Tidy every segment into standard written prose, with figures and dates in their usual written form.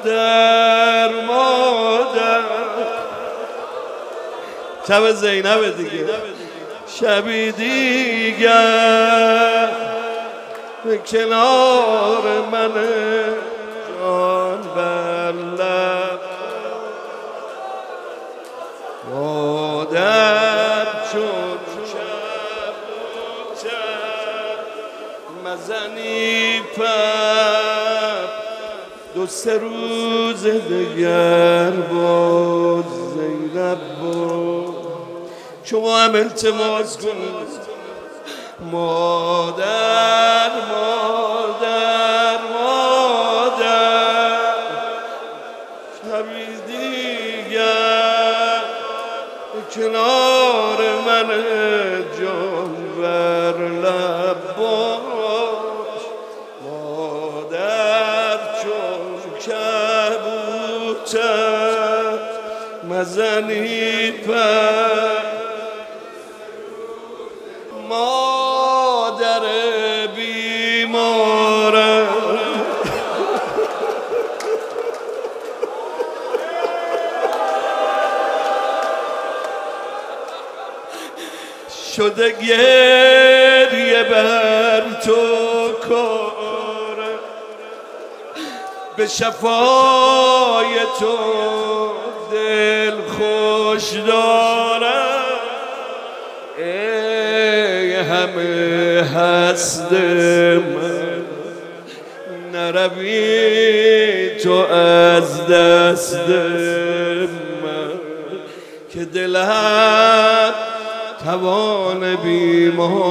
مادر شب زینب دیگه شبی دیگر به کنار من جان بر لب مادر چون شب مزنی پر دو سه روز دگر باز زینب باز شما هم التماس کنید مادر مادر مادر شبی دیگر کنار من جان بر لب باش مادر چون کبوتر مزنی پر مادر بیمارم شده گریه بر تو کارم به شفای تو دل خوش دارم ای همه هست من نروی تو از دست من که دلم توان بی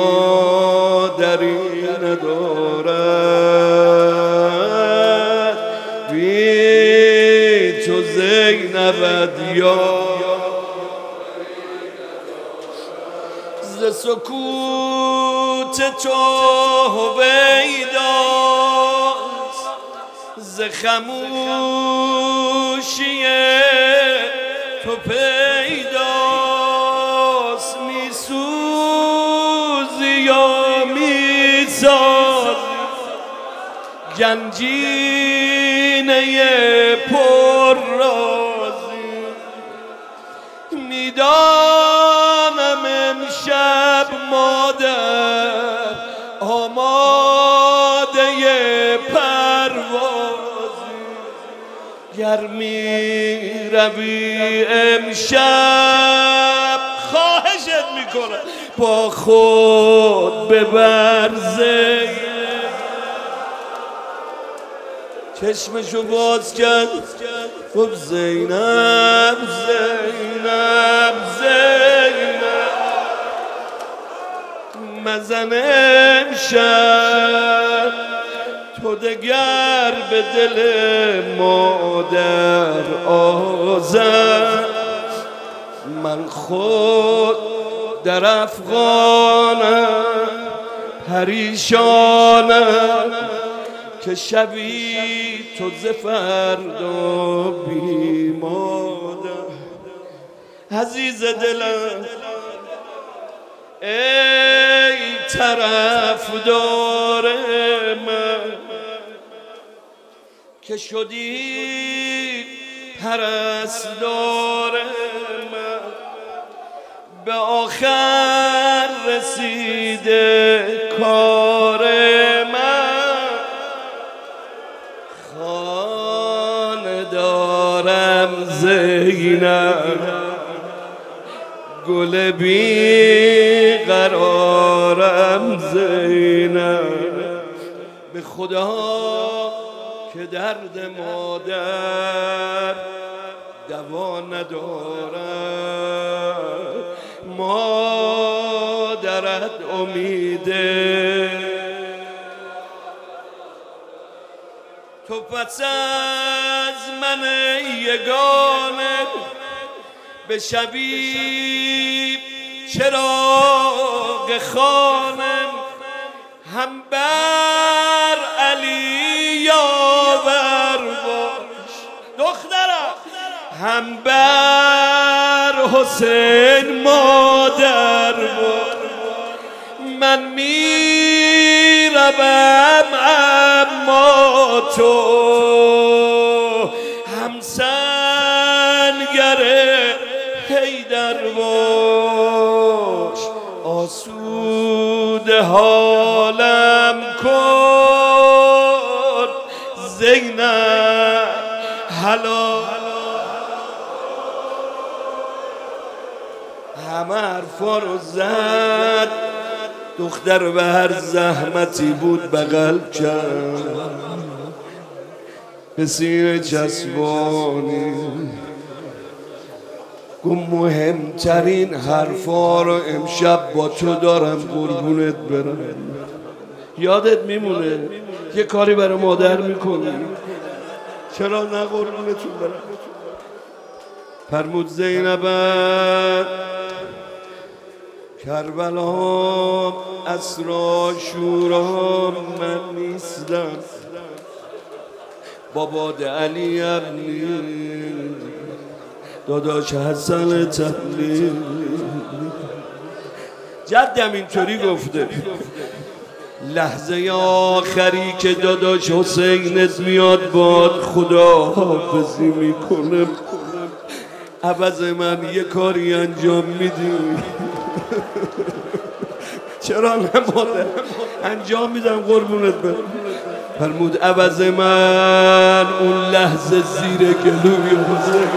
مادری ندارد بی تو زینبت یا ز سکوت تو هویداست ز خموشی تو پیداست میسوزی یا میسازی گنجینه پر رازی میدانم امشب مادر آماده پروازی گر میروی امشب خواهشت میکنم با خود ببر زینب چشمشو باز کرد گفت زینب زینب زینب مزن امشب تو دگر به دل مادر آزد من خود در افغانم پریشانم که شبی تو ز فردا بی مادر عزیز دلم ای طرفدار من که شدی پرستار من به آخر رسیده کار من خانه دارم زینب گل بی قرارم زینب به خدا که درد مادر دوا ندارد مادرت امیده تو پس از من یگانه به شبی چراغ خانم هم بر علی یاور باش دخترم هم بر حسین مادر باش من میروم اما تو حالم کن زینب حالا همه حرفا رو زد دختر به هر زحمتی بود بغل کرد به سینه چسبانی گفت مهمترین حرفا رو امشب با تو دارم قربونت برم یادت میمونه یه کاری برای مادر میکنی چرا نه قربونتون برم فرمود زینب کربلا اسرا شورا من نیستم با باد علی ابنی داداش حسن تبلیغ جدم اینطوری گفته لحظه آخری که داداش حسینت میاد باد خدا حافظی میکنه عوض من یه کاری انجام میدی چرا نماده انجام میدم قربونت برم فرمود عوض من اون لحظه زیر گلوی حسین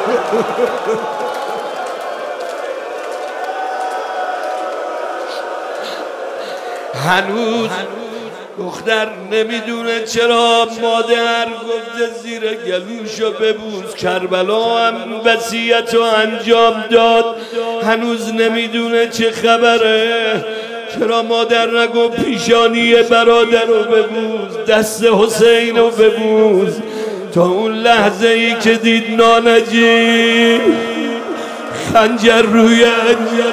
هنوز دختر نمیدونه چرا مادر گفته زیر گلوشو ببوس کربلا هم وصیتو انجام داد هنوز نمیدونه چه خبره چرا مادر نگو پیشانی برادر رو ببوس دست حسین رو ببوس تا اون لحظه ای که دید نانجی خنجر روی انجر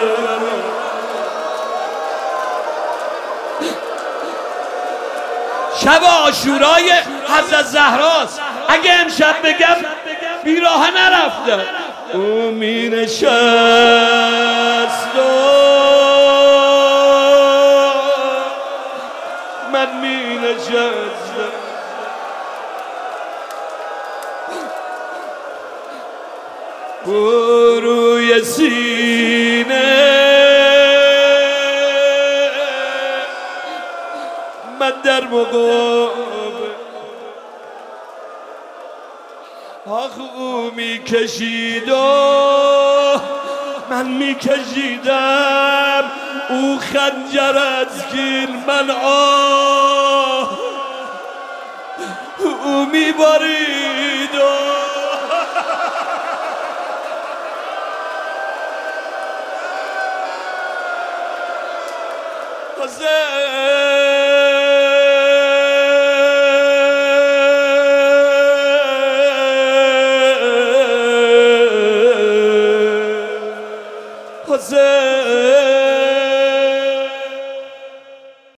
شب عاشورای حضرت زهراست اگه امشب بگم بیراه نرفتم او می نشست من می نشستم روی سینه من در مقابل آخ او می کشید و من می کشیدم او خنجر از گیل من او می بارید حسین